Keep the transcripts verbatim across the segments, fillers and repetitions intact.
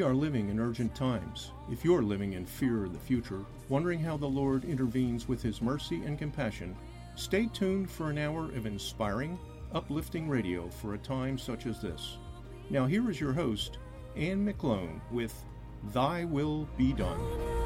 are living in urgent times. If you're living in fear of the future, wondering how the Lord intervenes with His mercy and compassion, stay tuned for an hour of inspiring, uplifting radio for a time such as this. Now here is your host, Anne McClone, with Thy Will Be Done.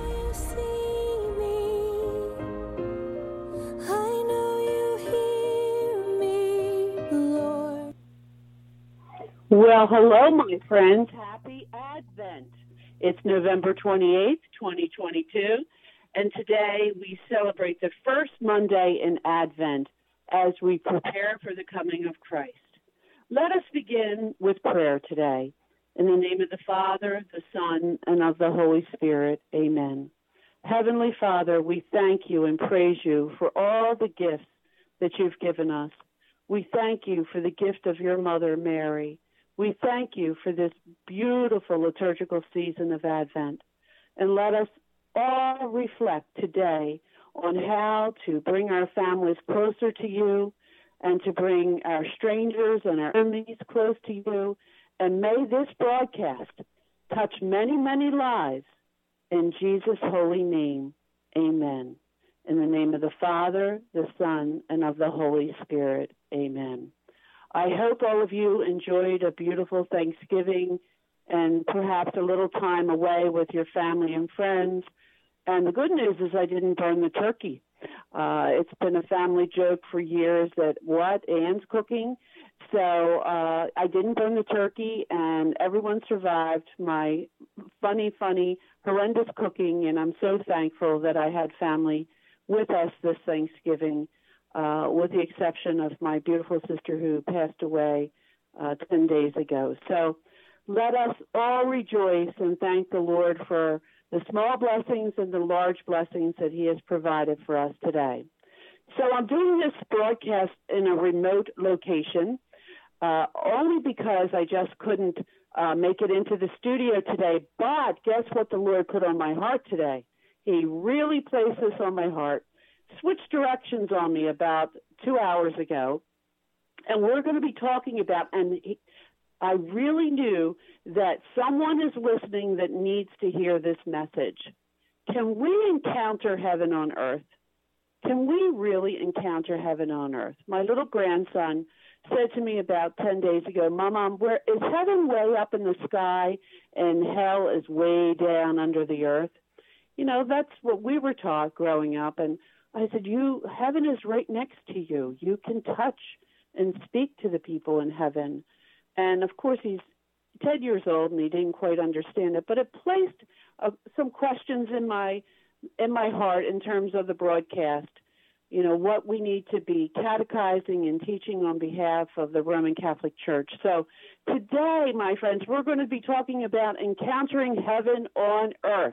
Well, hello, my friends. Happy Advent. It's November twenty-eighth, twenty twenty-two, and today we celebrate the first Monday in Advent as we prepare for the coming of Christ. Let us begin with prayer today. In the name of the Father, the Son, and of the Holy Spirit, amen. Heavenly Father, we thank you and praise you for all the gifts that you've given us. We thank you for the gift of your mother, Mary. We thank you for this beautiful liturgical season of Advent. And let us all reflect today on how to bring our families closer to you and to bring our strangers and our enemies close to you. And may this broadcast touch many, many lives. In Jesus' holy name, amen. In the name of the Father, the Son, and of the Holy Spirit, amen. I hope all of you enjoyed a beautiful Thanksgiving and perhaps a little time away with your family and friends. And the good news is I didn't burn the turkey. Uh, it's been a family joke for years that, what, Anne's cooking? So uh, I didn't burn the turkey, and everyone survived my funny, funny, horrendous cooking, and I'm so thankful that I had family with us this Thanksgiving. Uh, with the exception of my beautiful sister who passed away uh, ten days ago. So let us all rejoice and thank the Lord for the small blessings and the large blessings that he has provided for us today. So I'm doing this broadcast in a remote location uh, only because I just couldn't uh, make it into the studio today. But guess what the Lord put on my heart today? He really placed this on my heart. Switched directions on me about two hours ago, and we're going to be talking about, and he, I really knew that someone is listening that needs to hear this message. Can we encounter heaven on earth? Can we really encounter heaven on earth? My little grandson said to me about ten days ago, Mom, Mom, where is heaven way up in the sky and hell is way down under the earth? You know, that's what we were taught growing up, and I said, "You, heaven is right next to you. You can touch and speak to the people in heaven." And of course, he's ten years old and he didn't quite understand it, but it placed uh, some questions in my in my heart in terms of the broadcast. You know, what we need to be catechizing and teaching on behalf of the Roman Catholic Church. So today, my friends, we're going to be talking about encountering heaven on earth.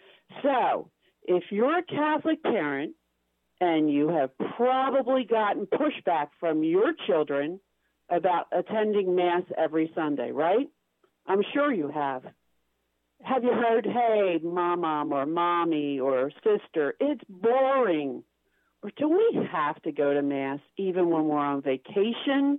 So if you're a Catholic parent, and you have probably gotten pushback from your children about attending Mass every Sunday, right? I'm sure you have. Have you heard, hey, mom, or mommy, or sister, it's boring. Or do we have to go to Mass even when we're on vacation?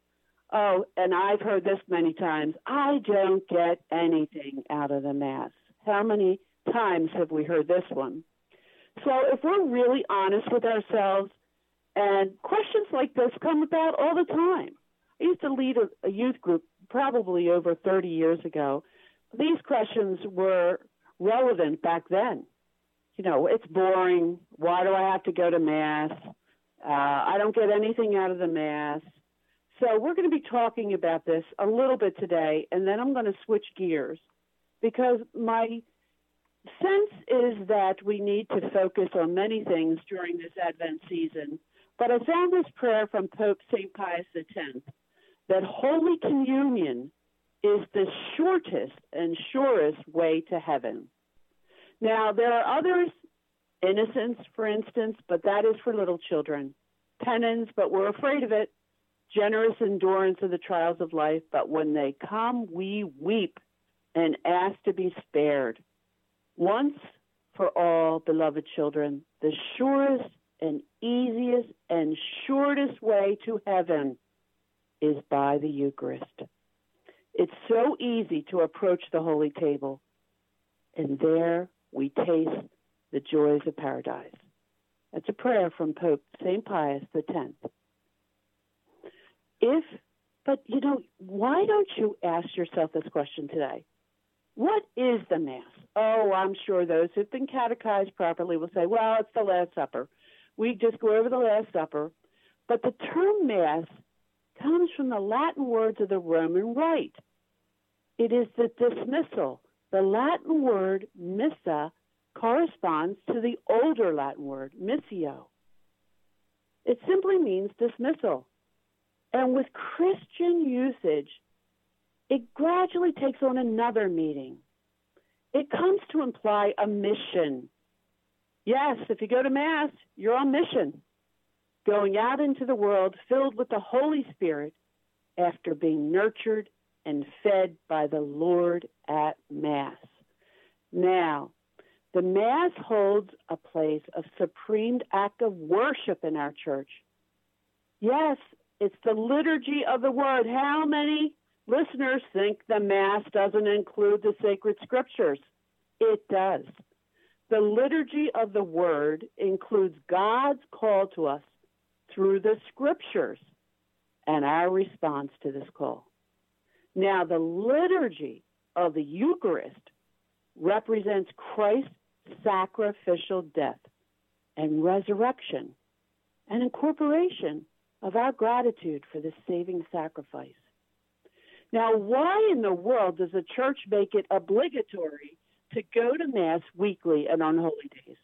Oh, and I've heard this many times, I don't get anything out of the Mass. How many times have we heard this one? So if we're really honest with ourselves, and questions like this come about all the time. I used to lead a, a youth group probably over thirty years ago. These questions were relevant back then. You know, it's boring. Why do I have to go to Mass? Uh, I don't get anything out of the Mass. So we're going to be talking about this a little bit today, and then I'm going to switch gears because my sense is that we need to focus on many things during this Advent season, but I found this prayer from Pope Saint Pius X, that Holy Communion is the shortest and surest way to heaven. Now, there are others, innocence, for instance, but that is for little children. Penance, but we're afraid of it. Generous endurance of the trials of life, but when they come, we weep and ask to be spared. Once for all, beloved children, the surest and easiest and shortest way to heaven is by the Eucharist. It's so easy to approach the holy table, and there we taste the joys of paradise. That's a prayer from Pope Saint Pius the tenth. If, but you know, why don't you ask yourself this question today? What is the Mass? Oh, I'm sure those who've been catechized properly will say, well, it's the Last Supper. We just go over the Last Supper. But the term Mass comes from the Latin words of the Roman Rite. It is the dismissal. The Latin word missa corresponds to the older Latin word missio. It simply means dismissal. And with Christian usage, it gradually takes on another meaning. It comes to imply a mission. Yes, if you go to Mass, you're on mission, going out into the world filled with the Holy Spirit after being nurtured and fed by the Lord at Mass. Now, the Mass holds a place of supreme act of worship in our church. Yes, it's the liturgy of the Word. How many listeners think the Mass doesn't include the sacred scriptures? It does. The liturgy of the Word includes God's call to us through the scriptures and our response to this call. Now, the liturgy of the Eucharist represents Christ's sacrificial death and resurrection and incorporation of our gratitude for this saving sacrifice. Now, why in the world does the church make it obligatory to go to Mass weekly and on holy days?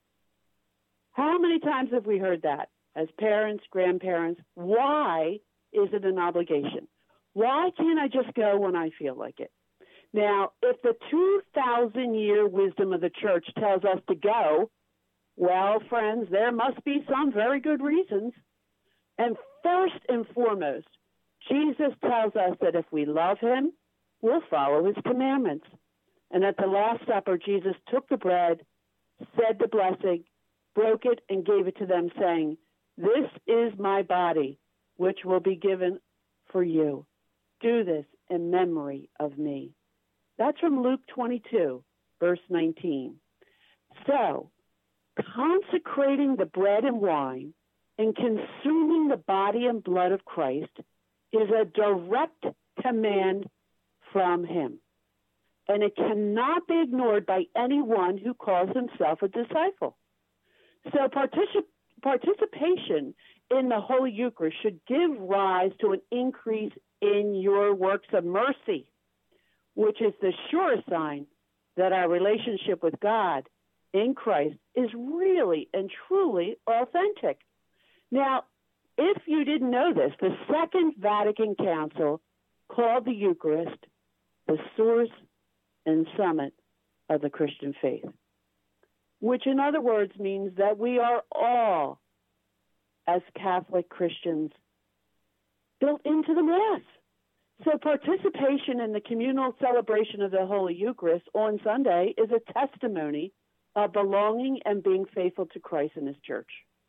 How many times have we heard that as parents, grandparents? Why is it an obligation? Why can't I just go when I feel like it? Now, if the two thousand year wisdom of the church tells us to go, well, friends, there must be some very good reasons. And first and foremost, Jesus tells us that if we love him, we'll follow his commandments. And at the Last Supper, Jesus took the bread, said the blessing, broke it, and gave it to them, saying, "This is my body, which will be given for you. Do this in memory of me." That's from Luke twenty-two, verse nineteen. So, consecrating the bread and wine and consuming the body and blood of Christ is a direct command from him. And it cannot be ignored by anyone who calls himself a disciple. So particip- participation in the Holy Eucharist should give rise to an increase in your works of mercy, which is the sure sign that our relationship with God in Christ is really and truly authentic. Now, if you didn't know this, the Second Vatican Council called the Eucharist the source and summit of the Christian faith, which in other words means that we are all, as Catholic Christians, built into the Mass. So participation in the communal celebration of the Holy Eucharist on Sunday is a testimony of belonging and being faithful to Christ and his church.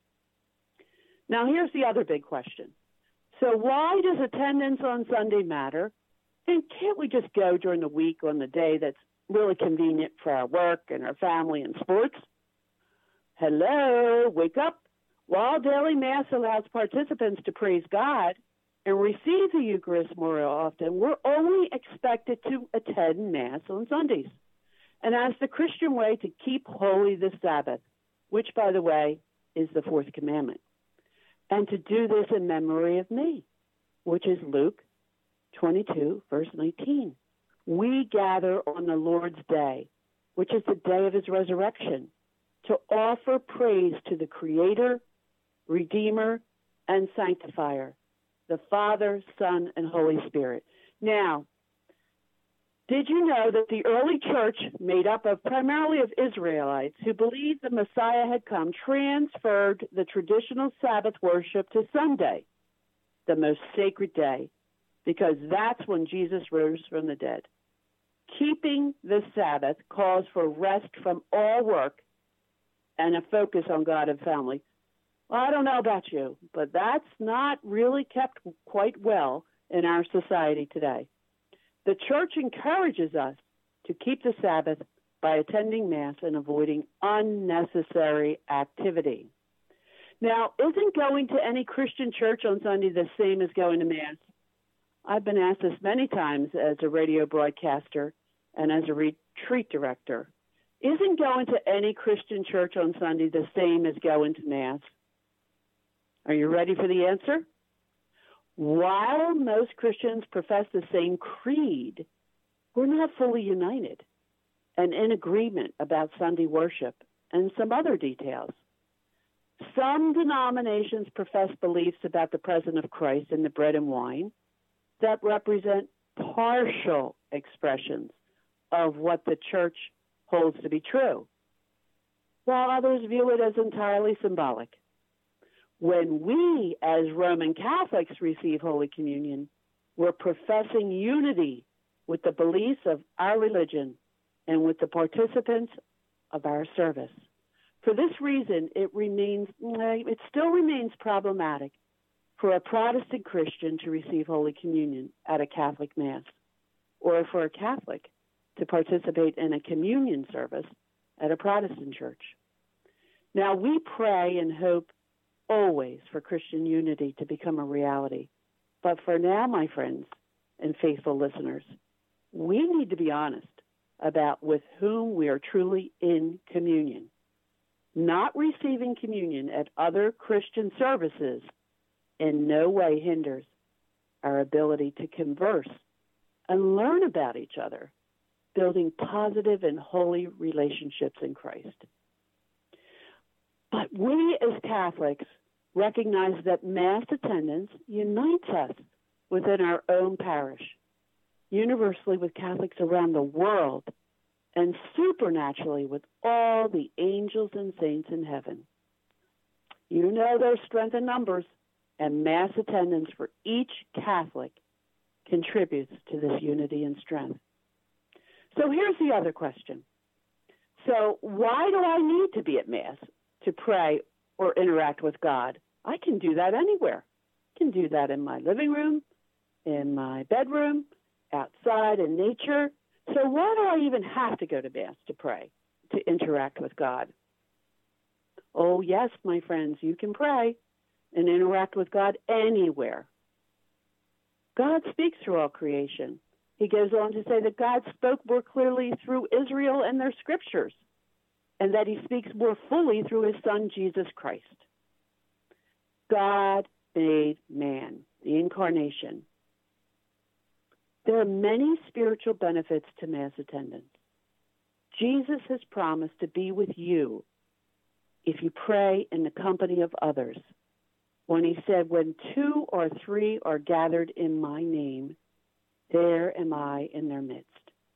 Now, here's the other big question. So why does attendance on Sunday matter? And can't we just go during the week on the day that's really convenient for our work and our family and sports? Hello, wake up. While daily Mass allows participants to praise God and receive the Eucharist more often, we're only expected to attend Mass on Sundays. And as the Christian way to keep holy the Sabbath, which, by the way, is the fourth commandment. And to do this in memory of me, which is Luke twenty-two, verse nineteen. We gather on the Lord's day, which is the day of his resurrection, to offer praise to the Creator, Redeemer, and Sanctifier, the Father, Son, and Holy Spirit. Now, did you know that the early church, made up of primarily of Israelites who believed the Messiah had come, transferred the traditional Sabbath worship to Sunday, the most sacred day, because that's when Jesus rose from the dead. Keeping the Sabbath calls for rest from all work and a focus on God and family. Well, I don't know about you, but that's not really kept quite well in our society today. The church encourages us to keep the Sabbath by attending Mass and avoiding unnecessary activity. Now, isn't going to any Christian church on Sunday the same as going to Mass? I've been asked this many times as a radio broadcaster and as a retreat director. Isn't going to any Christian church on Sunday the same as going to Mass? Are you ready for the answer? While most Christians profess the same creed, we're not fully united and in agreement about Sunday worship and some other details. Some denominations profess beliefs about the presence of Christ in the bread and wine that represent partial expressions of what the church holds to be true, while others view it as entirely symbolic. When we, as Roman Catholics, receive Holy Communion, we're professing unity with the beliefs of our religion and with the participants of our service. For this reason, it remains, it still remains problematic for a Protestant Christian to receive Holy Communion at a Catholic Mass, or for a Catholic to participate in a communion service at a Protestant church. Now, we pray and hope always for Christian unity to become a reality. But for now, my friends and faithful listeners, we need to be honest about with whom we are truly in communion. Not receiving communion at other Christian services in no way hinders our ability to converse and learn about each other, building positive and holy relationships in Christ. But we as Catholics recognize that Mass attendance unites us within our own parish, universally with Catholics around the world, and supernaturally with all the angels and saints in heaven. You know there's strength in numbers, and Mass attendance for each Catholic contributes to this unity and strength. So here's the other question. So why do I need to be at Mass to pray or interact with God? I can do that anywhere. I can do that in my living room, in my bedroom, outside in nature. So why do I even have to go to Mass to pray, to interact with God? Oh, yes, my friends, you can pray and interact with God anywhere. God speaks through all creation. He goes on to say that God spoke more clearly through Israel and their scriptures, and that he speaks more fully through his Son, Jesus Christ. God made man, the incarnation. There are many spiritual benefits to Mass attendance. Jesus has promised to be with you if you pray in the company of others, when he said, when two or three are gathered in my name, there am I in their midst.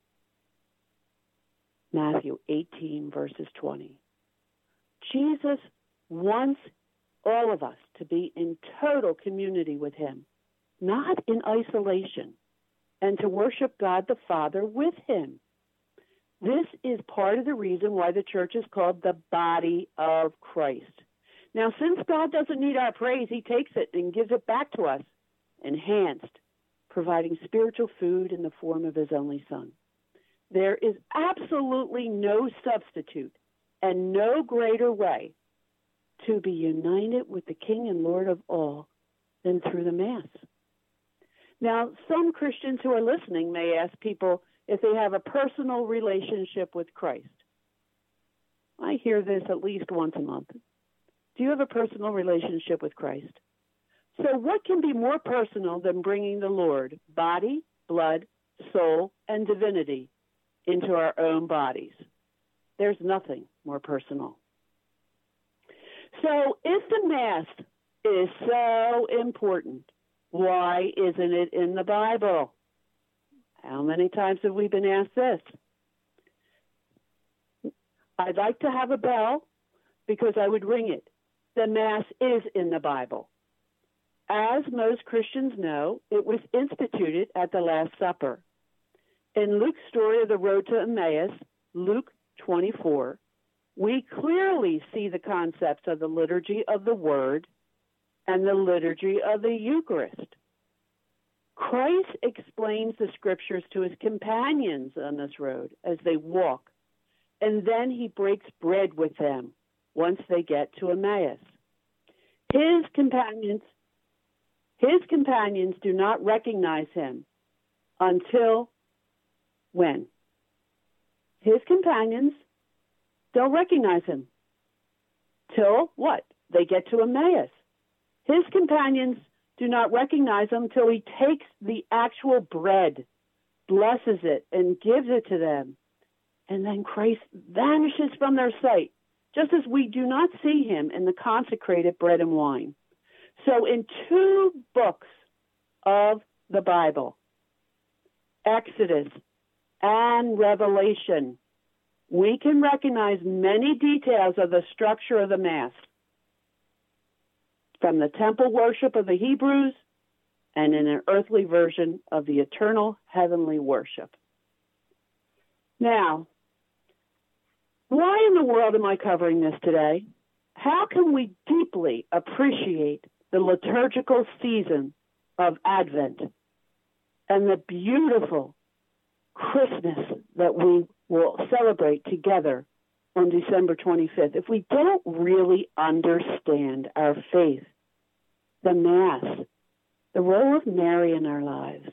Matthew eighteen, verses twenty. Jesus wants all of us to be in total community with him, not in isolation, and to worship God the Father with him. This is part of the reason why the church is called the body of Christ. Now, since God doesn't need our praise, he takes it and gives it back to us, enhanced, providing spiritual food in the form of his only Son. There is absolutely no substitute and no greater way to be united with the King and Lord of all than through the Mass. Now, some Christians who are listening may ask people if they have a personal relationship with Christ. I hear this at least once a month. Do you have a personal relationship with Christ? So what can be more personal than bringing the Lord, body, blood, soul, and divinity into our own bodies? There's nothing more personal. So if the Mass is so important, why isn't it in the Bible? How many times have we been asked this? I'd like to have a bell because I would ring it. The Mass is in the Bible. As most Christians know, it was instituted at the Last Supper. In Luke's story of the road to Emmaus, Luke twenty-four, we clearly see the concepts of the liturgy of the Word and the liturgy of the Eucharist. Christ explains the scriptures to his companions on this road as they walk, and then he breaks bread with them once they get to Emmaus. His companions, his companions do not recognize him until when? His companions don't recognize him till what? They get to Emmaus. His companions do not recognize him till he takes the actual bread, blesses it, and gives it to them. And then Christ vanishes from their sight, just as we do not see him in the consecrated bread and wine. So in two books of the Bible, Exodus and Revelation, we can recognize many details of the structure of the Mass, from the temple worship of the Hebrews and in an earthly version of the eternal heavenly worship. Now, why in the world am I covering this today? How can we deeply appreciate the liturgical season of Advent and the beautiful Christmas that we will celebrate together on December twenty-fifth if we don't really understand our faith, the Mass, the role of Mary in our lives?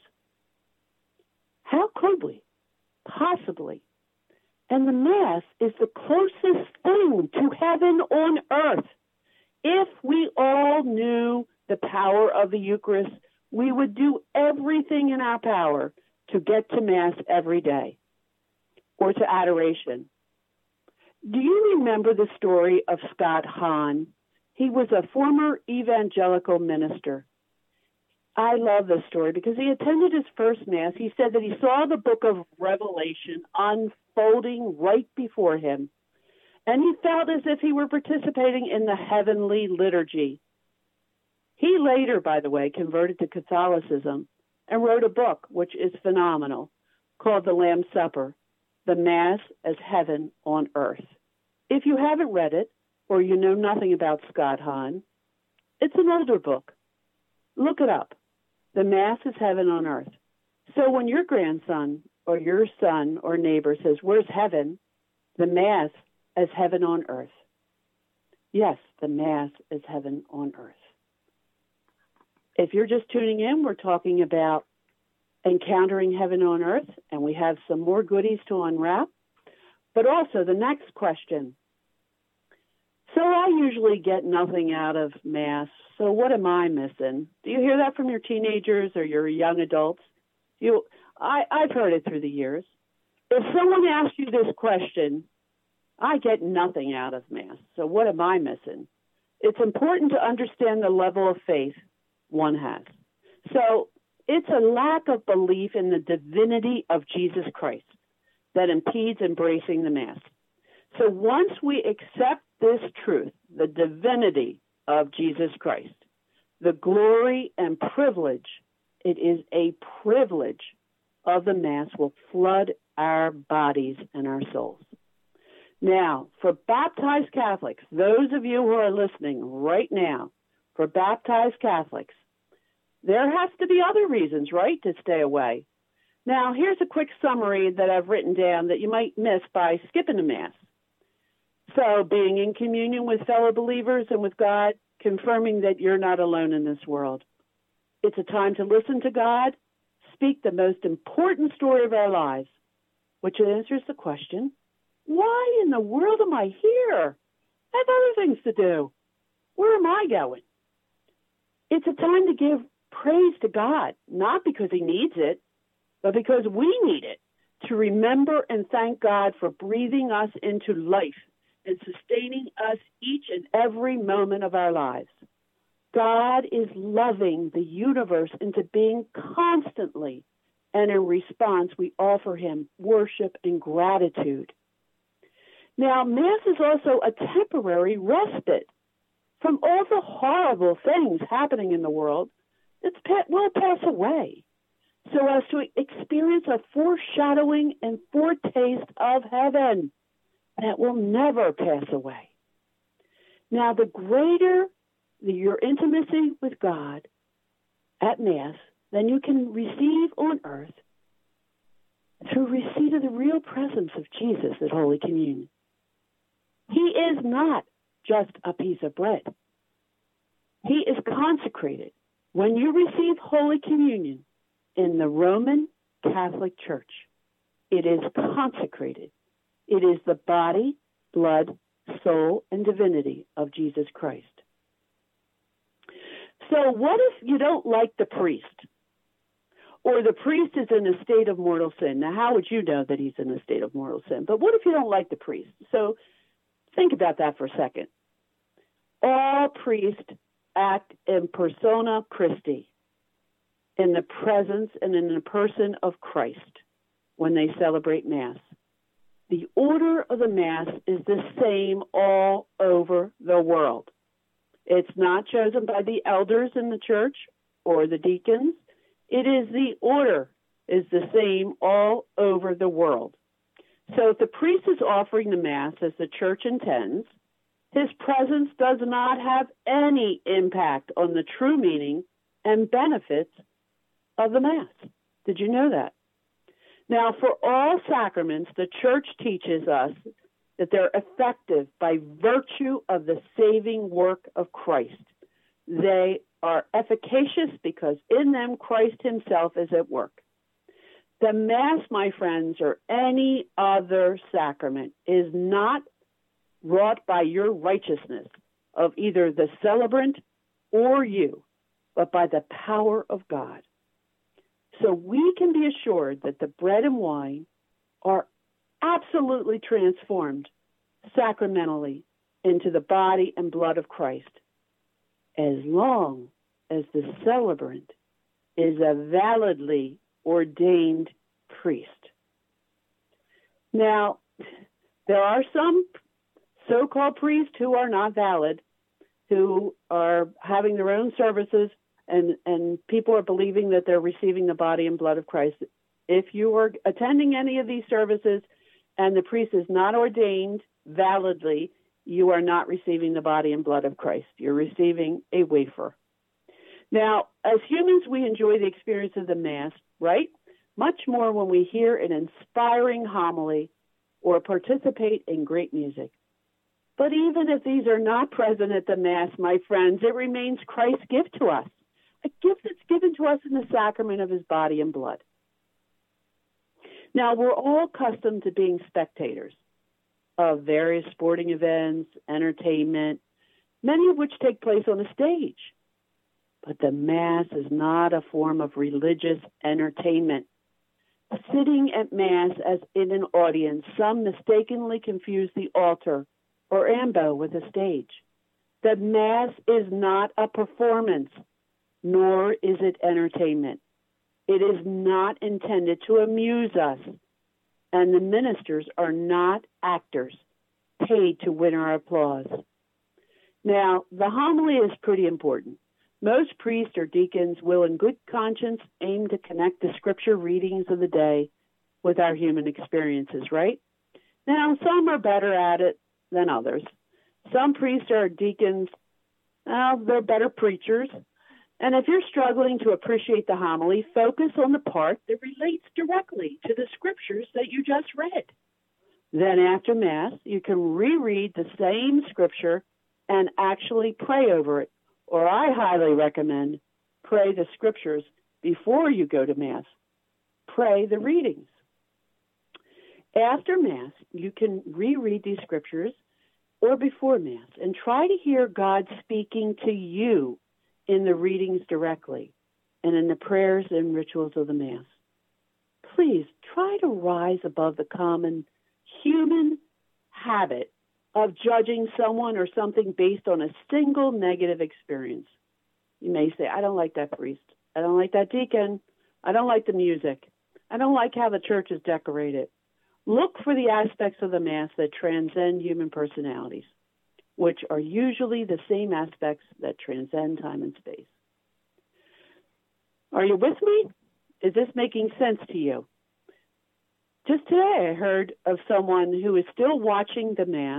How could we possibly? And the Mass is the closest thing to heaven on earth. If we all knew the power of the Eucharist, we would do everything in our power to get to Mass every day or to adoration. Do you remember the story of Scott Hahn? He was a former evangelical minister. I love this story because he attended his first Mass. He said that he saw the book of Revelation unfolding right before him, and he felt as if he were participating in the heavenly liturgy. He later, by the way, converted to Catholicism and wrote a book, which is phenomenal, called The Lamb's Supper, The Mass as Heaven on Earth. If you haven't read it, or you know nothing about Scott Hahn, it's an older book. Look it up. The Mass is Heaven on Earth. So when your grandson or your son or neighbor says, "Where's heaven?" The Mass as Heaven on Earth. Yes, the Mass is Heaven on Earth. If you're just tuning in, we're talking about encountering heaven on earth, and we have some more goodies to unwrap. But also the next question. So I usually get nothing out of Mass, so what am I missing? Do you hear that from your teenagers or your young adults? You, I, I've heard it through the years. If someone asks you this question, I get nothing out of Mass, so what am I missing? It's important to understand the level of faith one has. So it's a lack of belief in the divinity of Jesus Christ that impedes embracing the Mass. So once we accept this truth, the divinity of Jesus Christ, the glory and privilege, it is a privilege of the Mass will flood our bodies and our souls. Now, for baptized Catholics, those of you who are listening right now, for baptized Catholics, there has to be other reasons, right, to stay away. Now, here's a quick summary that I've written down that you might miss by skipping the Mass. So, being in communion with fellow believers and with God, confirming that you're not alone in this world. It's a time to listen to God, speak the most important story of our lives, which answers the question, why in the world am I here? I have other things to do. Where am I going? It's a time to give praise to God, not because he needs it, but because we need it, to remember and thank God for breathing us into life and sustaining us each and every moment of our lives. God is loving the universe into being constantly, and in response, we offer him worship and gratitude. Now, Mass is also a temporary respite from all the horrible things happening in the world that will pass away, so as to experience a foreshadowing and foretaste of heaven that will never pass away. Now, the greater the, your intimacy with God at Mass, than you can receive on earth through receipt of the real presence of Jesus at Holy Communion. He is not just a piece of bread. He is consecrated when you receive Holy Communion in the Roman Catholic Church. It is consecrated. It is the body, blood, soul, and divinity of Jesus Christ. So what if you don't like the priest? Or the priest is in a state of mortal sin. Now, how would you know that he's in a state of mortal sin? But what if you don't like the priest? So think about that for a second. All priests act in persona Christi, in the presence and in the person of Christ when they celebrate Mass. The order of the Mass is the same all over the world. It's not chosen by the elders in the church or the deacons. It is the order is the same all over the world. So if the priest is offering the Mass as the church intends, his presence does not have any impact on the true meaning and benefits of the Mass. Did you know that? Now, for all sacraments, the church teaches us that they're effective by virtue of the saving work of Christ. They are efficacious because in them Christ himself is at work. The Mass, my friends, or any other sacrament, is not wrought by your righteousness of either the celebrant or you, but by the power of God. So we can be assured that the bread and wine are absolutely transformed sacramentally into the body and blood of Christ, as long as the celebrant is a validly ordained priest. Now, there are some so-called priests who are not valid, who are having their own services, and, and people are believing that they're receiving the body and blood of Christ. If you are attending any of these services and the priest is not ordained validly, you are not receiving the body and blood of Christ. You're receiving a wafer. Now, as humans, we enjoy the experience of the Mass, right? Much more when we hear an inspiring homily or participate in great music. But even if these are not present at the Mass, my friends, it remains Christ's gift to us, a gift that's given to us in the sacrament of his body and blood. Now, we're all accustomed to being spectators of various sporting events, entertainment, many of which take place on a stage. But the Mass is not a form of religious entertainment. Sitting at Mass as in an audience, some mistakenly confuse the altar or ambo with a stage. The Mass is not a performance, nor is it entertainment. It is not intended to amuse us, and the ministers are not actors paid to win our applause. Now, the homily is pretty important. Most priests or deacons will, in good conscience, aim to connect the scripture readings of the day with our human experiences, right? Now, some are better at it than others. Some priests or deacons, well, they're better preachers. And if you're struggling to appreciate the homily, focus on the part that relates directly to the scriptures that you just read. Then after Mass, you can reread the same scripture and actually pray over it. Or I highly recommend pray the scriptures before you go to Mass. Pray the readings. After Mass, you can reread these scriptures or before Mass and try to hear God speaking to you in the readings directly and in the prayers and rituals of the Mass. Please try to rise above the common human habit of judging someone or something based on a single negative experience. You may say, I don't like that priest. I don't like that deacon. I don't like the music. I don't like how the church is decorated. Look for the aspects of the Mass that transcend human personalities, which are usually the same aspects that transcend time and space. Are you with me? Is this making sense to you? Just today I heard of someone who is still watching the Mass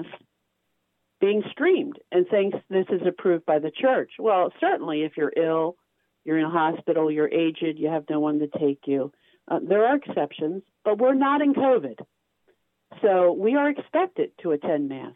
being streamed and thinks this is approved by the church. Well, certainly if you're ill you're in a hospital, you're aged, you have no one to take you. Uh, there are exceptions, but we're not in COVID. So we are expected to attend Mass.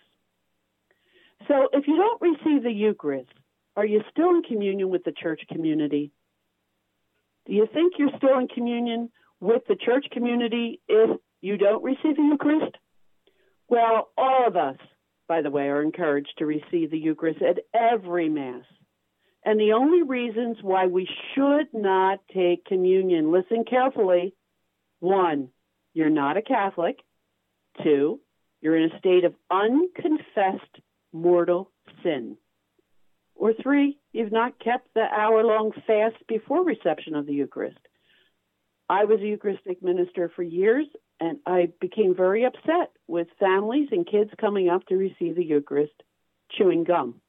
So if you don't receive the Eucharist, are you still in communion with the church community? Do you think you're still in communion with the church community if you don't receive the Eucharist? Well, all of us, by the way, are encouraged to receive the Eucharist at every Mass. And the only reasons why we should not take communion, listen carefully. One, you're not a Catholic. Two, you're in a state of unconfessed mortal sin. Or three, you've not kept the hour-long fast before reception of the Eucharist. I was a Eucharistic minister for years, and I became very upset with families and kids coming up to receive the Eucharist chewing gum.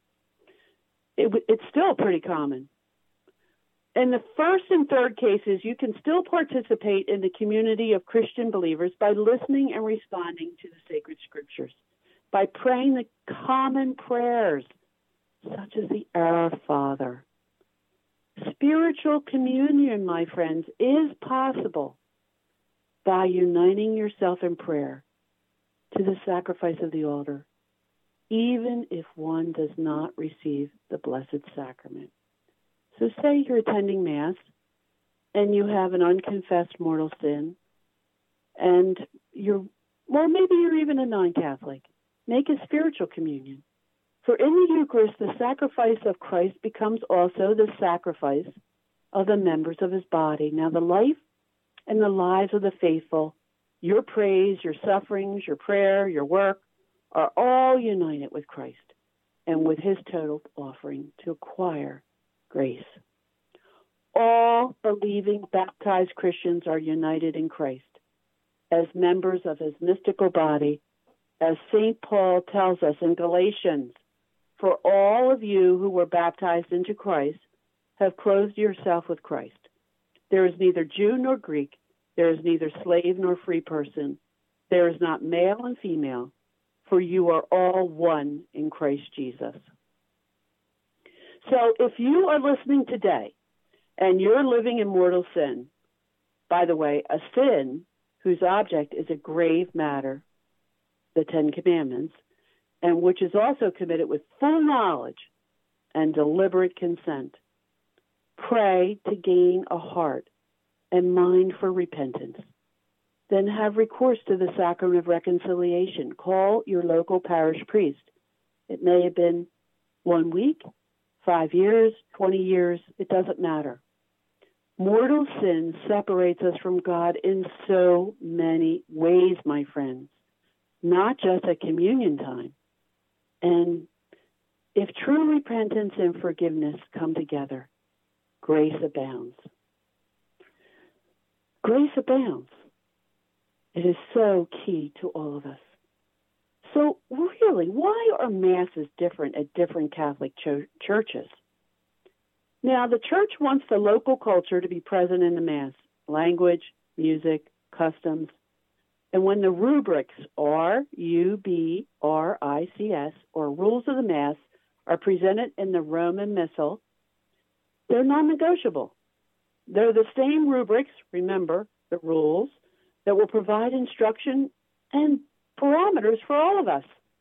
It, it's still pretty common. In the first and third cases, you can still participate in the community of Christian believers by listening and responding to the sacred scriptures, by praying the common prayers, such as the Our Father. Spiritual communion, my friends, is possible by uniting yourself in prayer to the sacrifice of the altar, even if one does not receive the Blessed Sacrament. So say you're attending Mass and you have an unconfessed mortal sin, and you're, well, maybe you're even a non-Catholic. Make a spiritual communion. For in the Eucharist, the sacrifice of Christ becomes also the sacrifice of the members of his body. Now, the life and the lives of the faithful, your praise, your sufferings, your prayer, your work, are all united with Christ and with his total offering to acquire grace. All believing baptized Christians are united in Christ as members of his mystical body, as Saint Paul tells us in Galatians. For all of you who were baptized into Christ have clothed yourself with Christ. There is neither Jew nor Greek. There is neither slave nor free person. There is not male and female, for you are all one in Christ Jesus. So if you are listening today and you're living in mortal sin, by the way, a sin whose object is a grave matter, the Ten Commandments, and which is also committed with full knowledge and deliberate consent, pray to gain a heart and mind for repentance. Then have recourse to the sacrament of reconciliation. Call your local parish priest. It may have been one week, five years, twenty years, it doesn't matter. Mortal sin separates us from God in so many ways, my friends, not just at communion time. And if true repentance and forgiveness come together, grace abounds. Grace abounds. It is so key to all of us. So really, why are Masses different at different Catholic cho- churches? Now, the Church wants the local culture to be present in the Mass, language, music, customs. And when the rubrics R U B R I C S, or rules of the Mass, are presented in the Roman Missal, they're non-negotiable. They're the same rubrics, remember, the rules, that will provide instruction and parameters for all of us.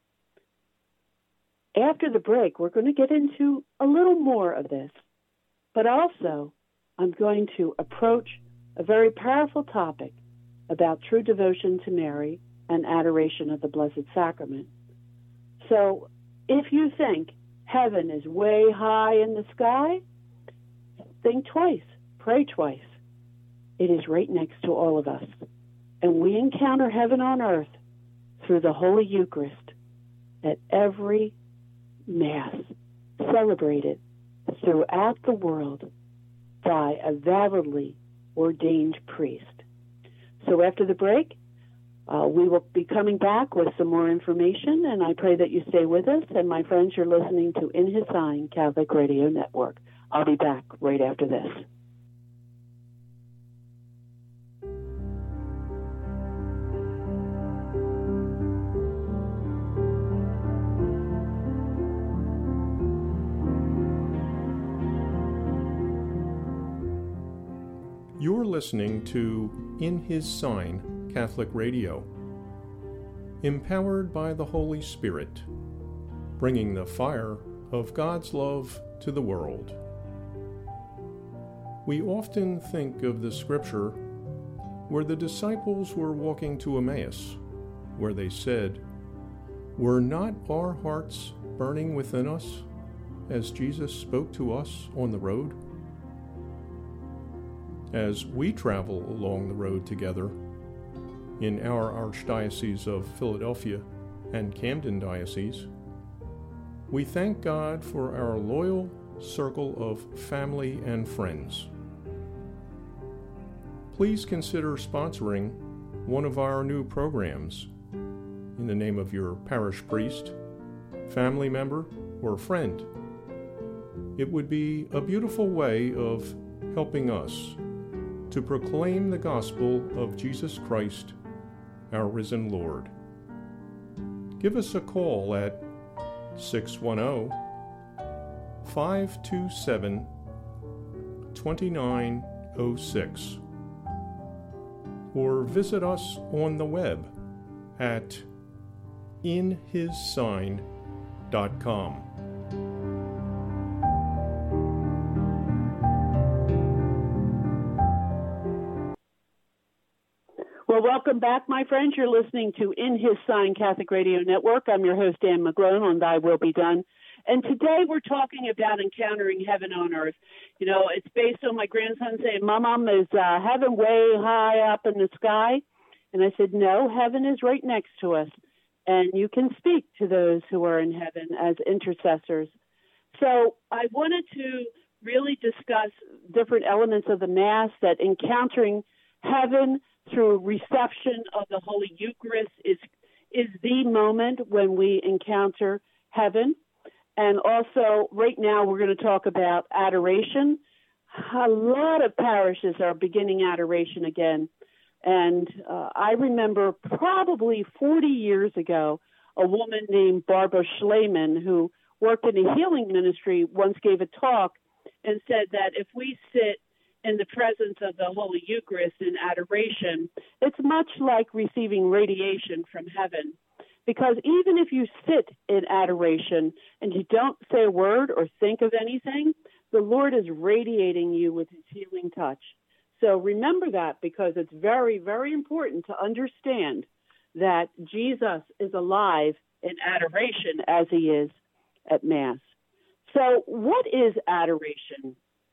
After the break, we're going to get into a little more of this, but also I'm going to approach a very powerful topic about true devotion to Mary and adoration of the Blessed Sacrament. So if you think heaven is way high in the sky, think twice, pray twice. It is right next to all of us. And we encounter heaven on earth through the Holy Eucharist at every Mass, celebrated throughout the world by a validly ordained priest. So after the break, uh, we will be coming back with some more information, and I pray that you stay with us. And my friends, you're listening to In His Sign Catholic Radio Network. I'll be back right after this. You're listening to In His Sign Catholic Radio, empowered by the Holy Spirit, bringing the fire of God's love to the world. We often think of the scripture where the disciples were walking to Emmaus, where they said, "Were not our hearts burning within us as Jesus spoke to us on the road?" As we travel along the road together in our Archdiocese of Philadelphia and Camden Diocese, we thank God for our loyal circle of family and friends. Please consider sponsoring one of our new programs in the name of your parish priest, family member, or friend. It would be a beautiful way of helping us to proclaim the gospel of Jesus Christ, our risen Lord. Give us a call at six one zero, five two seven, two nine zero six or visit us on the web at in his sign dot com. Well, welcome back, my friends. You're listening to In His Sign Catholic Radio Network. I'm your host, Ann McGlone, on Thy Will Be Done. And today we're talking about encountering heaven on earth. You know, it's based on my grandson saying, "Mom, is uh, heaven way high up in the sky?" And I said, "No, heaven is right next to us. And you can speak to those who are in heaven as intercessors." So I wanted to really discuss different elements of the Mass, that encountering heaven through reception of the Holy Eucharist is is the moment when we encounter heaven. And also, right now, we're going to talk about adoration. A lot of parishes are beginning adoration again. And uh, I remember probably forty years ago, a woman named Barbara Schleiman, who worked in a healing ministry, once gave a talk and said that if we sit in the presence of the Holy Eucharist in adoration, it's much like receiving radiation from heaven. Because even if you sit in adoration and you don't say a word or think of anything, the Lord is radiating you with his healing touch. So remember that, because it's very, very important to understand that Jesus is alive in adoration as he is at Mass. So what is adoration?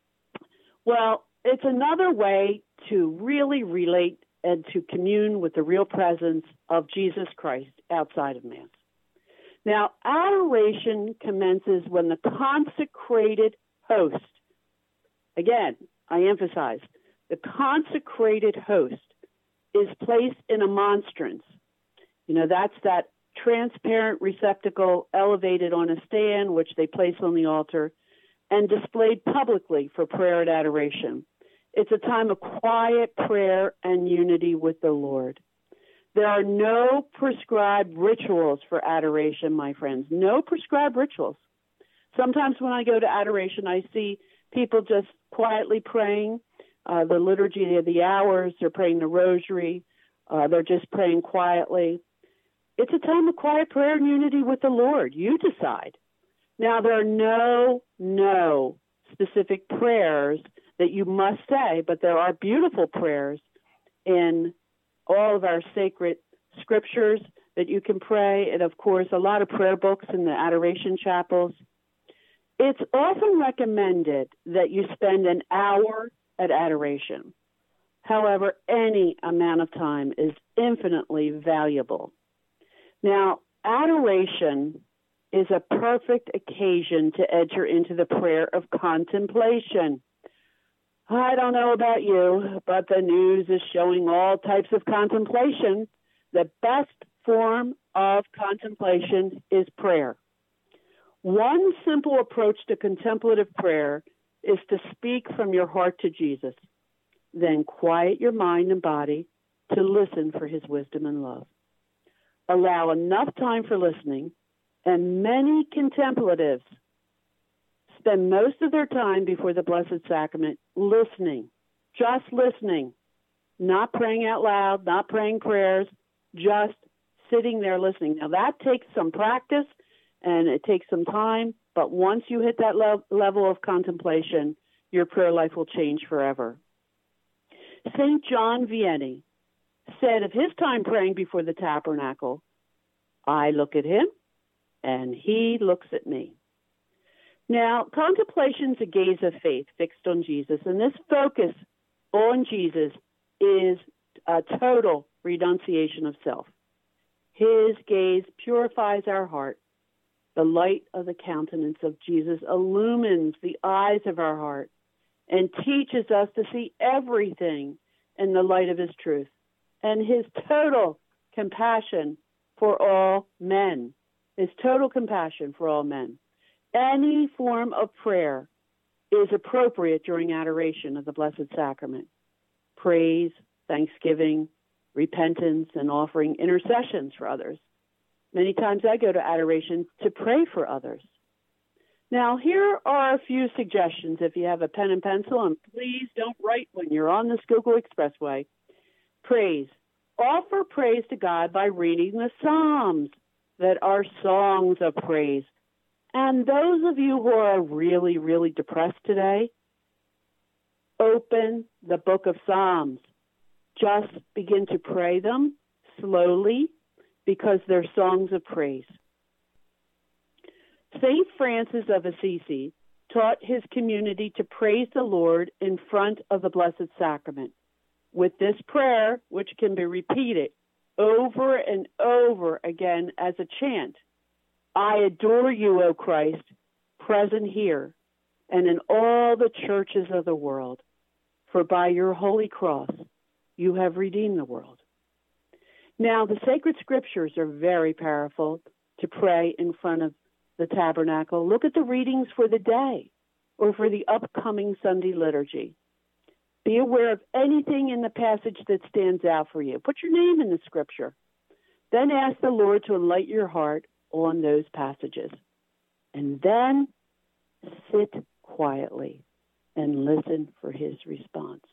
Well, it's another way to really relate and to commune with the real presence of Jesus Christ outside of Mass. Now, adoration commences when the consecrated host, again, I emphasize, the consecrated host is placed in a monstrance. You know, that's that transparent receptacle elevated on a stand, which they place on the altar, and displayed publicly for prayer and adoration. It's a time of quiet prayer and unity with the Lord. There are no prescribed rituals for adoration, my friends. No prescribed rituals. Sometimes when I go to adoration, I see people just quietly praying uh, the liturgy of the hours. They're praying the rosary. Uh, they're just praying quietly. It's a time of quiet prayer and unity with the Lord. You decide. Now, there are no, no specific prayers that you must say, but there are beautiful prayers in all of our sacred scriptures that you can pray, and of course a lot of prayer books in the adoration chapels. It's often recommended that you spend an hour at adoration. However, any amount of time is infinitely valuable. Now, adoration is a perfect occasion to enter into the prayer of contemplation. I don't know about you, but the news is showing all types of contemplation. The best form of contemplation is prayer. One simple approach to contemplative prayer is to speak from your heart to Jesus, then quiet your mind and body to listen for his wisdom and love. Allow enough time for listening, and many contemplatives spend most of their time before the Blessed Sacrament listening just listening, not praying out loud, not praying prayers, just sitting there listening. Now, that takes some practice and it takes some time, but once you hit that le- level of contemplation, your prayer life will change forever. Saint John Vianney said of his time praying before the tabernacle, I look at him and he looks at me. Now, contemplation's a gaze of faith fixed on Jesus, and this focus on Jesus is a total renunciation of self. His gaze purifies our heart. The light of the countenance of Jesus illumines the eyes of our heart and teaches us to see everything in the light of his truth and his total compassion for all men. His total compassion for all men. Any form of prayer is appropriate during adoration of the Blessed Sacrament. Praise, thanksgiving, repentance, and offering intercessions for others. Many times I go to adoration to pray for others. Now, here are a few suggestions if you have a pen and pencil, and please don't write when you're on the Schuylkill Expressway. Praise. Offer praise to God by reading the Psalms that are songs of praise. And those of you who are really, really depressed today, open the book of Psalms. Just begin to pray them slowly because they're songs of praise. Saint Francis of Assisi taught his community to praise the Lord in front of the Blessed Sacrament with this prayer, which can be repeated over and over again as a chant. I adore you, O Christ, present here and in all the churches of the world, for by your holy cross you have redeemed the world. Now, the sacred scriptures are very powerful to pray in front of the tabernacle. Look at the readings for the day or for the upcoming Sunday liturgy. Be aware of anything in the passage that stands out for you. Put your name in the scripture. Then ask the Lord to enlighten your heart on those passages. And then sit quietly and listen for his response.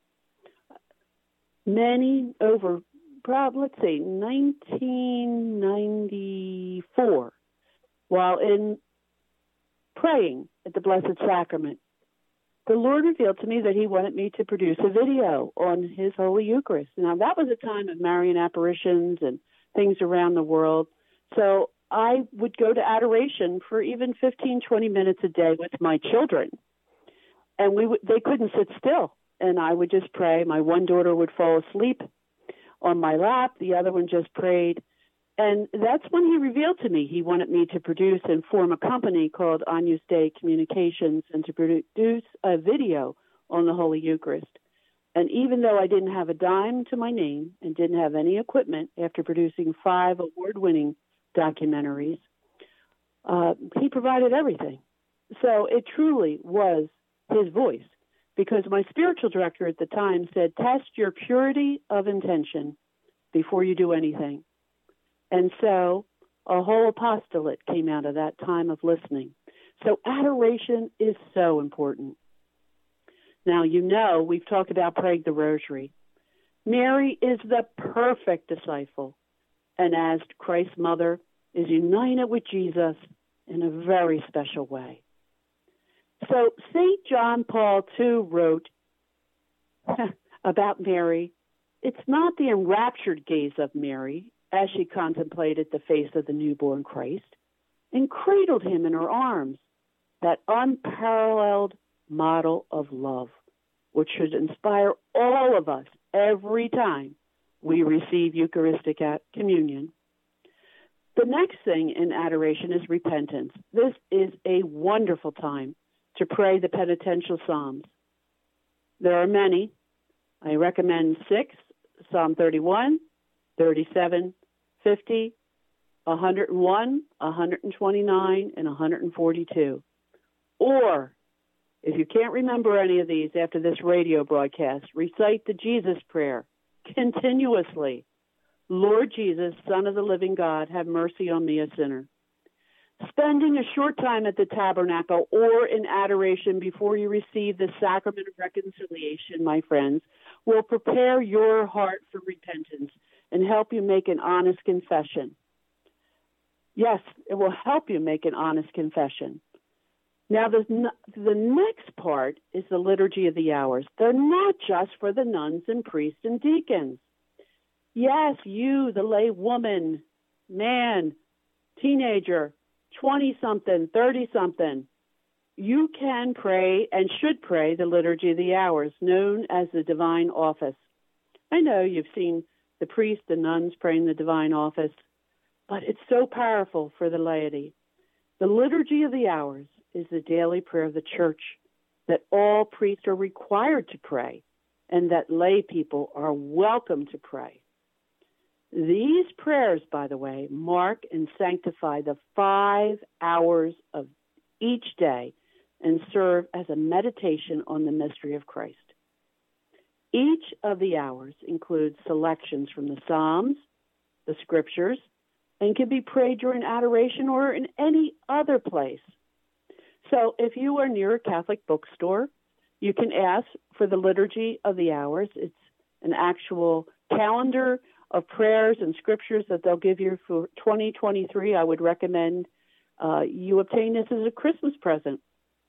Many, over, probably, let's say, nineteen ninety-four, while in praying at the Blessed Sacrament, the Lord revealed to me that he wanted me to produce a video on his Holy Eucharist. Now, that was a time of Marian apparitions and things around the world. So I would go to adoration for even fifteen, twenty minutes a day with my children. And we w- they couldn't sit still. And I would just pray. My one daughter would fall asleep on my lap. The other one just prayed. And that's when he revealed to me he wanted me to produce and form a company called Agnus Dei Communications and to produce a video on the Holy Eucharist. And even though I didn't have a dime to my name and didn't have any equipment after producing five award-winning documentaries, uh, he provided everything. So it truly was his voice, because my spiritual director at the time said, test your purity of intention before you do anything. And so a whole apostolate came out of that time of listening. So adoration is so important. Now, you know, we've talked about praying the rosary. Mary is the perfect disciple, and as Christ's mother, is united with Jesus in a very special way. So Saint John Paul the Second wrote about Mary, it's not the enraptured gaze of Mary as she contemplated the face of the newborn Christ and cradled him in her arms, that unparalleled model of love, which should inspire all of us every time we receive Eucharistic communion. The next thing in adoration is repentance. This is a wonderful time to pray the penitential psalms. There are many. I recommend six: Psalm thirty-one, thirty-seven, fifty, one hundred one, one twenty-nine, and one forty-two. Or, if you can't remember any of these after this radio broadcast, recite the Jesus prayer continuously. Lord Jesus, Son of the living God, have mercy on me, a sinner. Spending a short time at the tabernacle or in adoration before you receive the sacrament of reconciliation, my friends, will prepare your heart for repentance and help you make an honest confession. Yes, it will help you make an honest confession. Now, the, the next part is the Liturgy of the Hours. They're not just for the nuns and priests and deacons. Yes, you, the lay woman, man, teenager, twenty-something, thirty-something, you can pray and should pray the Liturgy of the Hours, known as the Divine Office. I know you've seen the priests, the nuns praying the Divine Office, but it's so powerful for the laity. The Liturgy of the Hours is the daily prayer of the Church that all priests are required to pray and that lay people are welcome to pray. These prayers, by the way, mark and sanctify the five hours of each day and serve as a meditation on the mystery of Christ. Each of the hours includes selections from the Psalms, the Scriptures, and can be prayed during adoration or in any other place. So if you are near a Catholic bookstore, you can ask for the Liturgy of the Hours. It's an actual calendar of prayers and scriptures that they'll give you for twenty twenty-three. I would recommend uh, you obtain this as a Christmas present.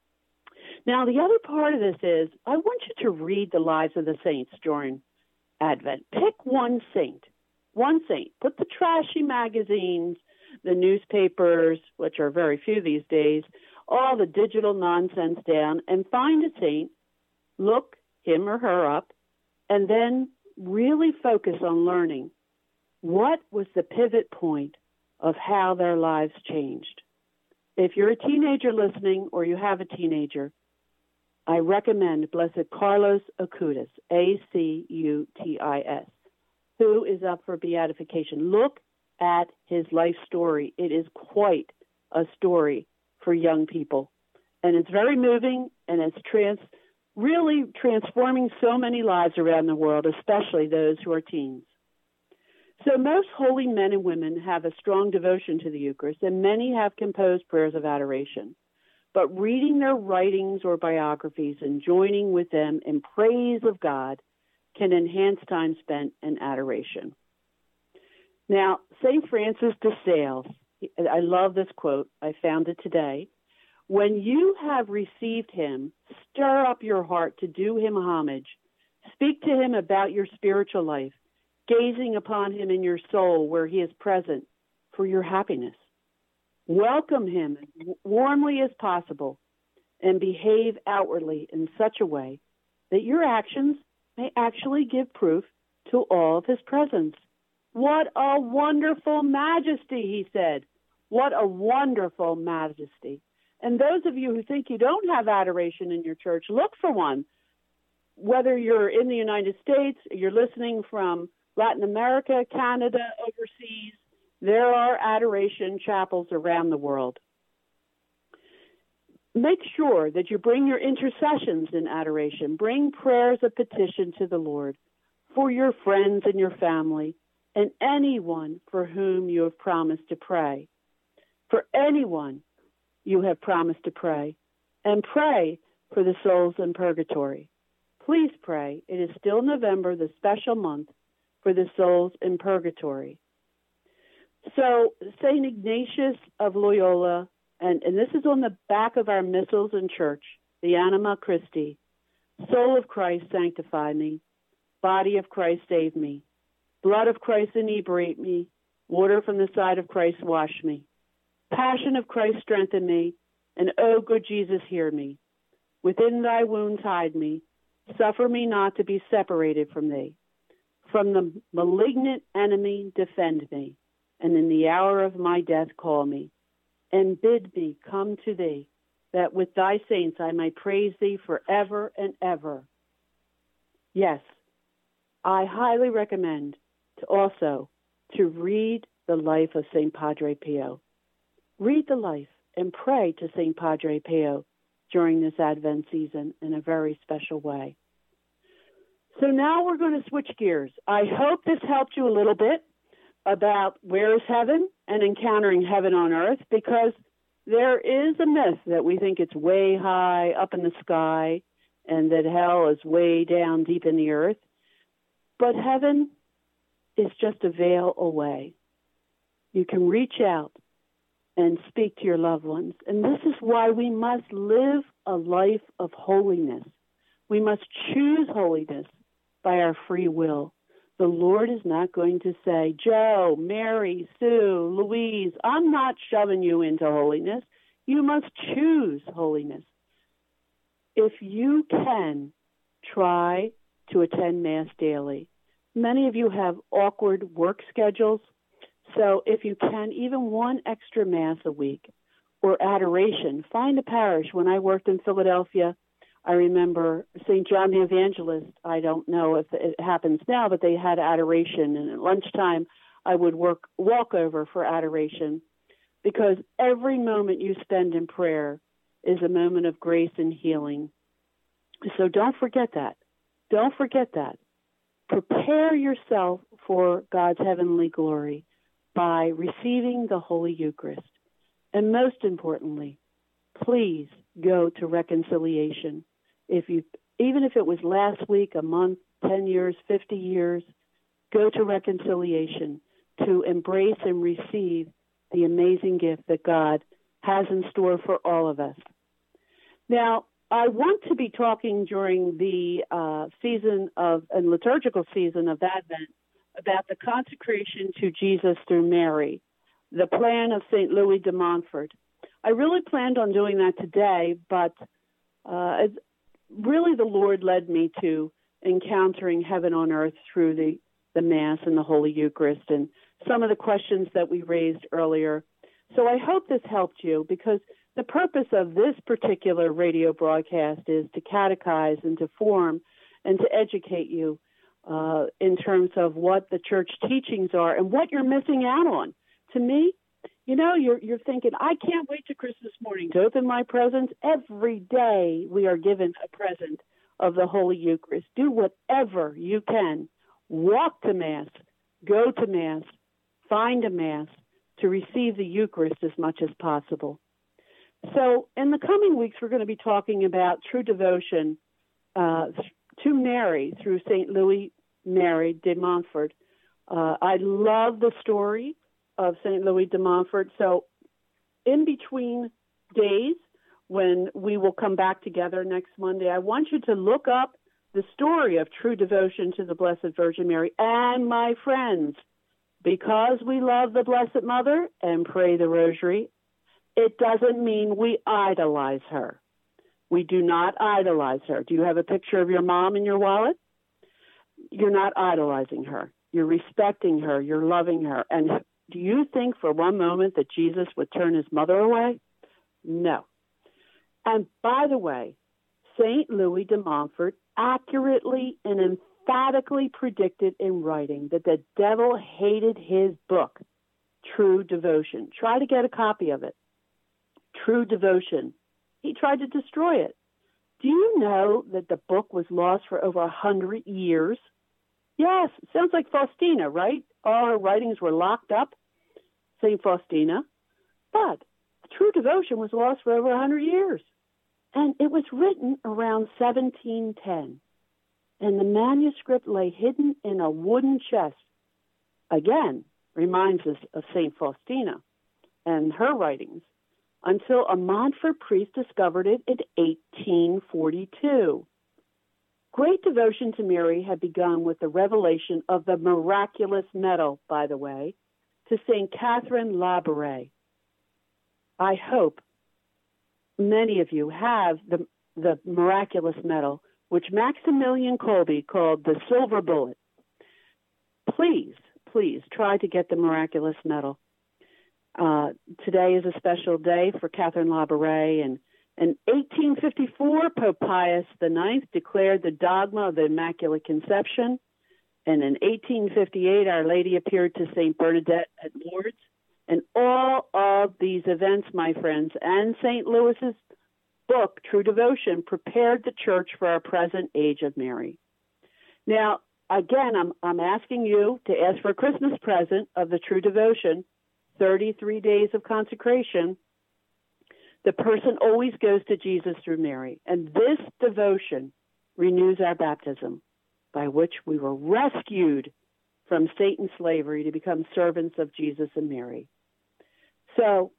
Now, the other part of this is I want you to read the lives of the saints during Advent. Pick one saint, one saint. Put the trashy magazines, the newspapers, which are very few these days, all the digital nonsense down, and find a saint, look him or her up, and then really focus on learning what was the pivot point of how their lives changed. If you're a teenager listening or you have a teenager, I recommend Blessed Carlos Acutis, A C U T I S, who is up for beatification. Look at his life story. It is quite a story for young people. And it's very moving, and it's trans really transforming so many lives around the world, especially those who are teens. So most holy men and women have a strong devotion to the Eucharist, and many have composed prayers of adoration. But reading their writings or biographies and joining with them in praise of God can enhance time spent in adoration. Now, Saint Francis de Sales, I love this quote. I found it today. When you have received him, stir up your heart to do him homage. Speak to him about your spiritual life, gazing upon him in your soul where he is present for your happiness. Welcome him as warmly as possible and behave outwardly in such a way that your actions may actually give proof to all of his presence. What a wonderful majesty, he said. What a wonderful majesty. And those of you who think you don't have adoration in your church, look for one. Whether you're in the United States, you're listening from Latin America, Canada, overseas, there are adoration chapels around the world. Make sure that you bring your intercessions in adoration. Bring prayers of petition to the Lord for your friends and your family and anyone for whom you have promised to pray. For anyone you have promised to pray, and pray for the souls in purgatory. Please pray. It is still November, the special month for the souls in purgatory. So Saint Ignatius of Loyola, and, and this is on the back of our missals in church, the Anima Christi, soul of Christ, sanctify me. Body of Christ, save me. Blood of Christ, inebriate me. Water from the side of Christ, wash me. Passion of Christ, strengthen me, and O good Jesus, hear me. Within thy wounds hide me. Suffer me not to be separated from thee. From the malignant enemy defend me, and in the hour of my death call me, and bid me come to thee, that with thy saints I may praise thee forever and ever. Yes, I highly recommend to also to read the life of Saint Padre Pio. Read the life and pray to Saint Padre Pio during this Advent season in a very special way. So now we're going to switch gears. I hope this helped you a little bit about where is heaven and encountering heaven on earth, because there is a myth that we think it's way high up in the sky and that hell is way down deep in the earth. But heaven is just a veil away. You can reach out and speak to your loved ones. And this is why we must live a life of holiness. We must choose holiness by our free will. The Lord is not going to say, Joe, Mary, Sue, Louise, I'm not shoving you into holiness. You must choose holiness. If you can, try to attend Mass daily. Many of you have awkward work schedules, so if you can, even one extra Mass a week or adoration, find a parish. When I worked in Philadelphia, I remember Saint John the Evangelist. I don't know if it happens now, but they had adoration, and at lunchtime I would work walk over for adoration, because every moment you spend in prayer is a moment of grace and healing. So don't forget that. Don't forget that. Prepare yourself for God's heavenly glory by receiving the Holy Eucharist. And most importantly, please go to reconciliation. If you, even if it was last week, a month, ten years, fifty years, go to reconciliation to embrace and receive the amazing gift that God has in store for all of us. Now, I want to be talking during the uh, season of, and liturgical season of Advent, about the consecration to Jesus through Mary, the plan of Saint Louis de Montfort. I really planned on doing that today, but uh, really the Lord led me to encountering heaven on earth through the, the Mass and the Holy Eucharist and some of the questions that we raised earlier. So I hope this helped you, because the purpose of this particular radio broadcast is to catechize and to form and to educate you uh, in terms of what the church teachings are and what you're missing out on. To me, you know, you're you're thinking, I can't wait to Christmas morning to open my presents. Every day we are given a present of the Holy Eucharist. Do whatever you can. Walk to Mass, go to Mass, find a Mass to receive the Eucharist as much as possible. So in the coming weeks, we're going to be talking about true devotion uh, to Mary through Saint Louis Mary de Montfort. Uh, I love the story of Saint Louis de Montfort. So in between days, when we will come back together next Monday, I want you to look up the story of true devotion to the Blessed Virgin Mary. And my friends, because we love the Blessed Mother and pray the Rosary, it doesn't mean we idolize her. We do not idolize her. Do you have a picture of your mom in your wallet? You're not idolizing her. You're respecting her. You're loving her. And do you think for one moment that Jesus would turn his mother away? No. And by the way, Saint Louis de Montfort accurately and emphatically predicted in writing that the devil hated his book, True Devotion. Try to get a copy of it. True Devotion. He tried to destroy it. Do you know that the book was lost for over a hundred years? Yes, sounds like Faustina, right? All her writings were locked up, Saint Faustina. But True Devotion was lost for over a hundred years. And it was written around seventeen ten. And the manuscript lay hidden in a wooden chest. Again, reminds us of Saint Faustina and her writings, until a Montfort priest discovered it in eighteen forty-two. Great devotion to Mary had begun with the revelation of the miraculous medal, by the way, to Saint Catherine Labouré. I hope many of you have the, the miraculous medal, which Maximilian Kolbe called the Silver Bullet. Please, please try to get the miraculous medal. Uh, today is a special day for Catherine Labouré, and in eighteen fifty-four, Pope Pius the Ninth declared the dogma of the Immaculate Conception, and in eighteen fifty-eight, Our Lady appeared to Saint Bernadette at Lourdes, and all of these events, my friends, and Saint Louis's book, True Devotion, prepared the Church for our present age of Mary. Now, again, I'm, I'm asking you to ask for a Christmas present of the True Devotion, thirty-three days of consecration. The person always goes to Jesus through Mary. And this devotion renews our baptism, by which we were rescued from Satan's slavery to become servants of Jesus and Mary. So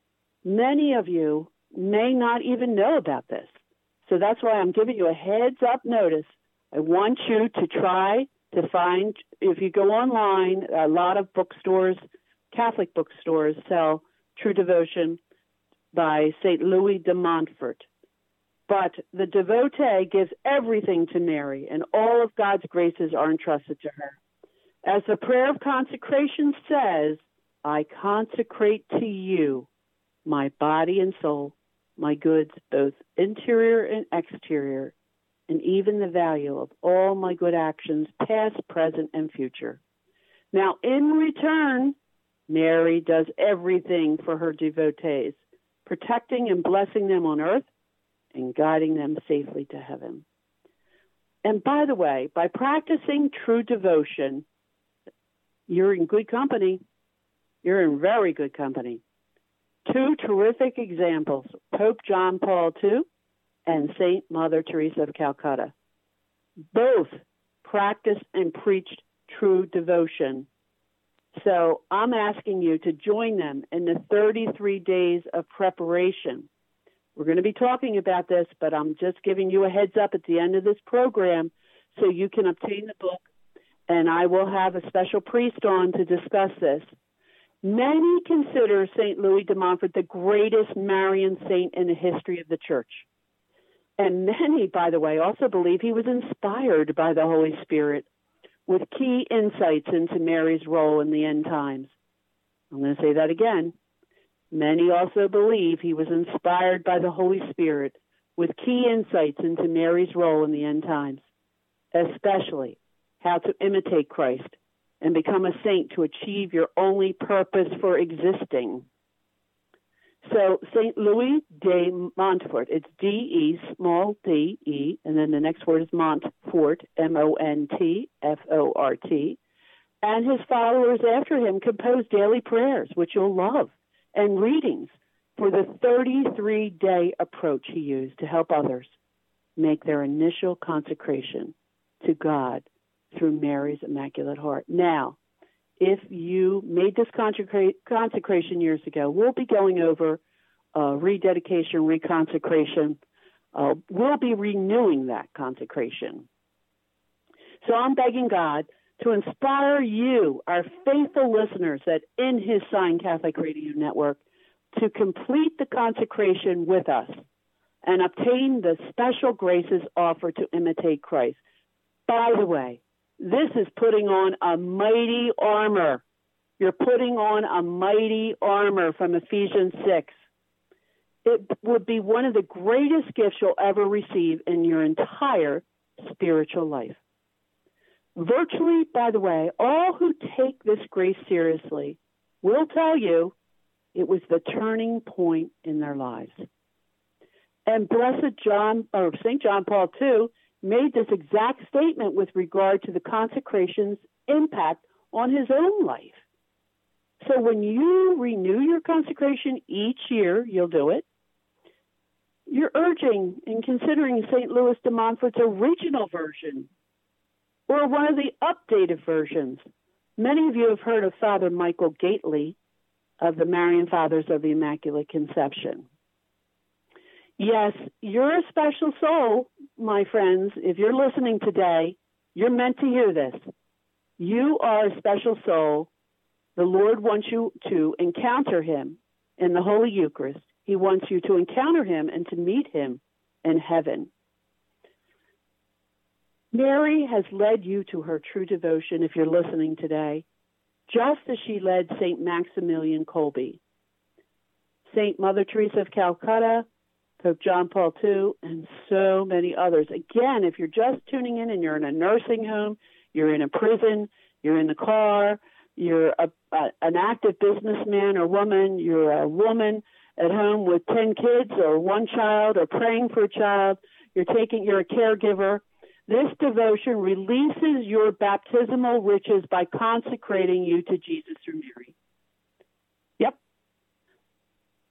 many of you may not even know about this. So that's why I'm giving you a heads-up notice. I want you to try to find, if you go online, a lot of bookstores, Catholic bookstores, sell True Devotion by Saint Louis de Montfort. But the devotee gives everything to Mary, and all of God's graces are entrusted to her. As the prayer of consecration says, I consecrate to you my body and soul, my goods, both interior and exterior, and even the value of all my good actions, past, present, and future. Now, in return, Mary does everything for her devotees, protecting and blessing them on earth and guiding them safely to heaven. And by the way, by practicing true devotion, you're in good company. You're in very good company. Two terrific examples, Pope John Paul the Second and Saint Mother Teresa of Calcutta. Both practiced and preached true devotion. So I'm asking you to join them in the thirty-three days of preparation. We're going to be talking about this, but I'm just giving you a heads up at the end of this program so you can obtain the book, and I will have a special priest on to discuss this. Many consider Saint Louis de Montfort the greatest Marian saint in the history of the Church. And many, by the way, also believe he was inspired by the Holy Spirit with key insights into Mary's role in the end times. I'm going to say that again. Many also believe he was inspired by the Holy Spirit with key insights into Mary's role in the end times, especially how to imitate Christ and become a saint to achieve your only purpose for existing. So Saint Louis de Montfort, it's D E, small d, E, and then the next word is Montfort, M O N T F O R T, and his followers after him composed daily prayers, which you'll love, and readings for the thirty-three day approach he used to help others make their initial consecration to God through Mary's Immaculate Heart. Now, if you made this consecra- consecration years ago, we'll be going over uh, rededication, reconsecration. Uh, we'll be renewing that consecration. So I'm begging God to inspire you, our faithful listeners at In His Sign Catholic Radio Network, to complete the consecration with us and obtain the special graces offered to imitate Christ. By the way, this is putting on a mighty armor. You're putting on a mighty armor from Ephesians six. It would be one of the greatest gifts you'll ever receive in your entire spiritual life. Virtually, by the way, all who take this grace seriously will tell you it was the turning point in their lives. And Blessed John, or Saint John Paul the Second, made this exact statement with regard to the consecration's impact on his own life. So when you renew your consecration each year, you'll do it, you're urging and considering Saint Louis de Montfort's original version or one of the updated versions. Many of you have heard of Father Michael Gately of the Marian Fathers of the Immaculate Conception. Yes, you're a special soul, my friends. If you're listening today, you're meant to hear this. You are a special soul. The Lord wants you to encounter him in the Holy Eucharist. He wants you to encounter him and to meet him in heaven. Mary has led you to her true devotion, if you're listening today, just as she led Saint Maximilian Kolbe, Saint Mother Teresa of Calcutta, Pope John Paul the Second, and so many others. Again, if you're just tuning in and you're in a nursing home, you're in a prison, you're in the car, you're a, a, an active businessman or woman, you're a woman at home with ten kids or one child or praying for a child, you're taking, you're a caregiver, this devotion releases your baptismal riches by consecrating you to Jesus through Mary. Yep.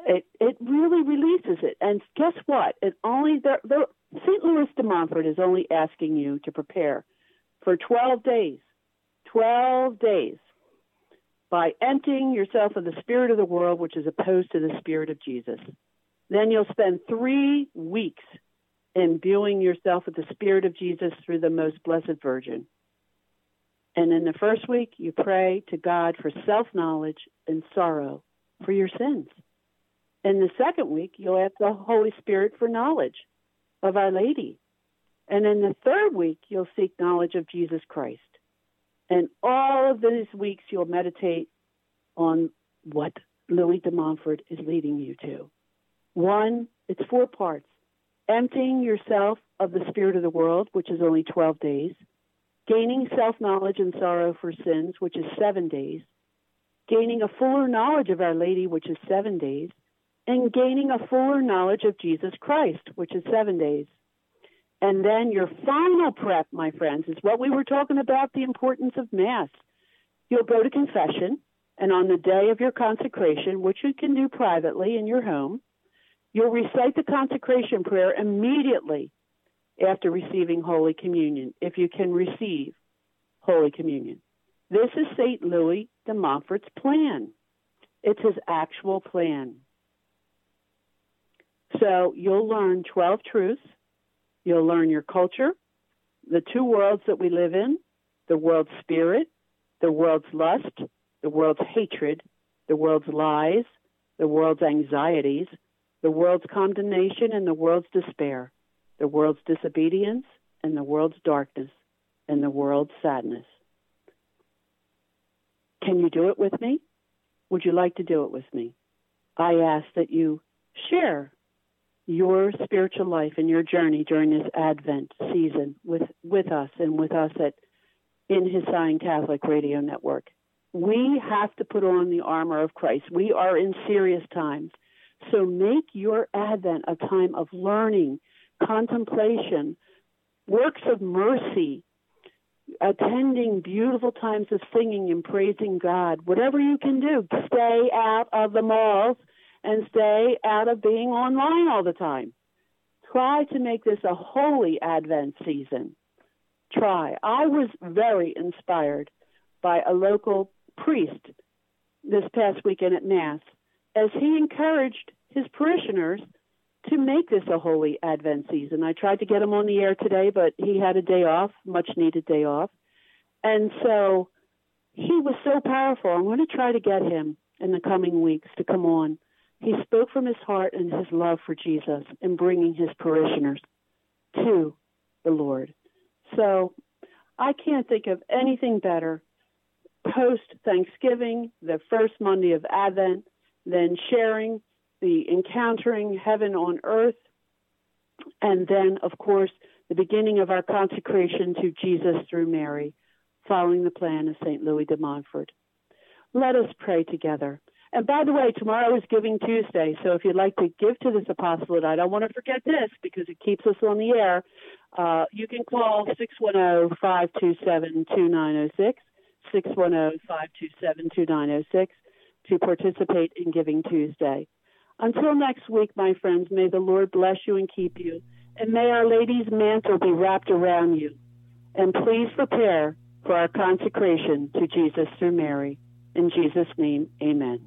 It it really releases it. And guess what? It only the, the Saint Louis de Montfort is only asking you to prepare for twelve days. twelve days by emptying yourself of the spirit of the world, which is opposed to the spirit of Jesus. Then you'll spend three weeks imbuing yourself with the spirit of Jesus through the most blessed Virgin. And in the first week, you pray to God for self-knowledge and sorrow for your sins. In the second week, you'll ask the Holy Spirit for knowledge of Our Lady. And in the third week, you'll seek knowledge of Jesus Christ. And all of these weeks, you'll meditate on what Louis de Montfort is leading you to. One, it's four parts. Emptying yourself of the spirit of the world, which is only twelve days. Gaining self-knowledge and sorrow for sins, which is seven days. Gaining a fuller knowledge of Our Lady, which is seven days. And gaining a fuller knowledge of Jesus Christ, which is seven days. And then your final prep, my friends, is what we were talking about, the importance of Mass. You'll go to confession, and on the day of your consecration, which you can do privately in your home, you'll recite the consecration prayer immediately after receiving Holy Communion, if you can receive Holy Communion. This is Saint Louis de Montfort's plan. It's his actual plan. So you'll learn twelve truths. You'll learn your culture, the two worlds that we live in, the world's spirit, the world's lust, the world's hatred, the world's lies, the world's anxieties, the world's condemnation and the world's despair, the world's disobedience and the world's darkness, and the world's sadness. Can you do it with me? Would you like to do it with me? I ask that you share your spiritual life and your journey during this Advent season with, with us and with us at in His Zion Catholic Radio Network. We have to put on the armor of Christ. We are in serious times. So make your Advent a time of learning, contemplation, works of mercy, attending beautiful times of singing and praising God. Whatever you can do, stay out of the malls and stay out of being online all the time. Try to make this a holy Advent season. Try. I was very inspired by a local priest this past weekend at Mass as he encouraged his parishioners to make this a holy Advent season. I tried to get him on the air today, but he had a day off, much-needed day off. And so he was so powerful. I'm going to try to get him in the coming weeks to come on. He spoke from his heart and his love for Jesus in bringing his parishioners to the Lord. So I can't think of anything better post-Thanksgiving, the first Monday of Advent, than sharing the encountering heaven on earth, and then, of course, the beginning of our consecration to Jesus through Mary, following the plan of Saint Louis de Montfort. Let us pray together. And by the way, tomorrow is Giving Tuesday, so if you'd like to give to this apostolate, I don't want to forget this because it keeps us on the air. Uh, you can call six one zero, five two seven, two nine zero six, six one zero, five two seven, two nine zero six to participate in Giving Tuesday. Until next week, my friends, may the Lord bless you and keep you, and may Our Lady's mantle be wrapped around you. And please prepare for our consecration to Jesus through Mary. In Jesus' name, amen.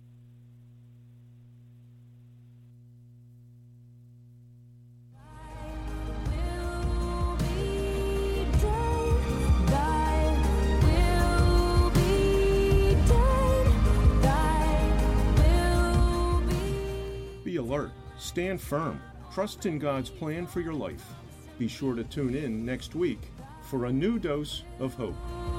Be alert, stand firm, trust in God's plan for your life. Be sure to tune in next week for a new dose of hope.